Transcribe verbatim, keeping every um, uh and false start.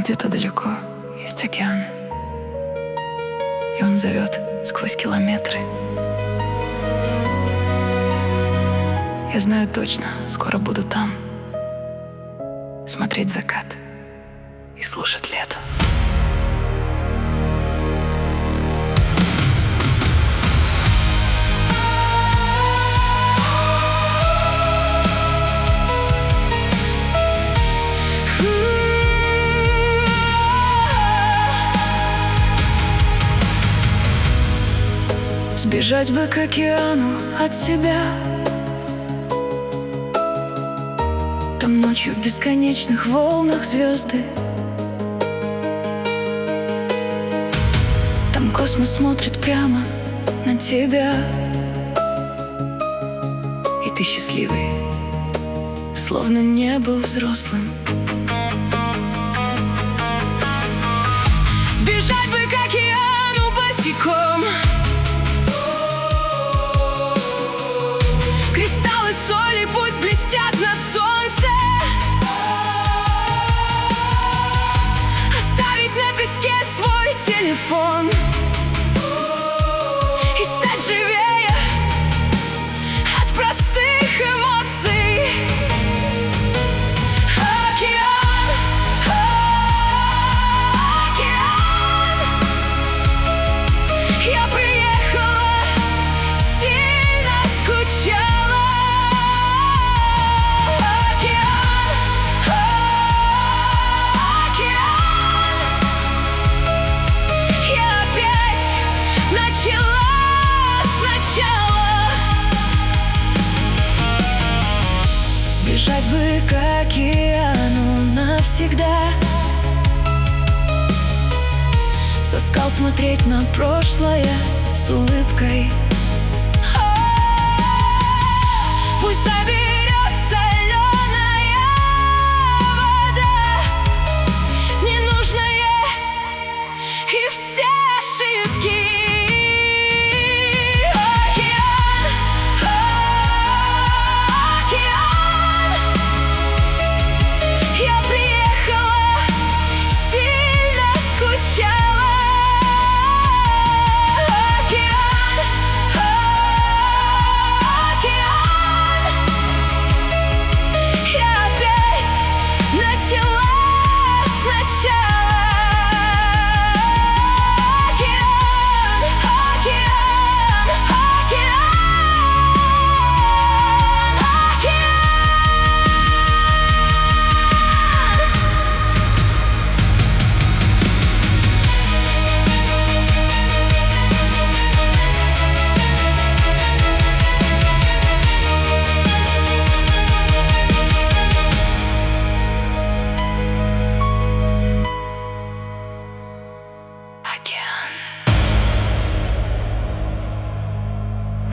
Где-то далеко есть океан, и он зовет сквозь километры. Я знаю точно, скоро буду там, смотреть закат и слушать лето. Сбежать бы к океану от себя, там ночью в бесконечных волнах звезды, там космос смотрит прямо на тебя, и ты счастливый, словно не был взрослым. Сбежать бы к океану босиком, кристаллы соли пусть блестят на солнце, оставить на песке свой телефон и стать живее от простых эмоций. Океан, океан, я приехала, сильно скучала. Сбежать бы к океану навсегда, со скал смотреть на прошлое с улыбкой.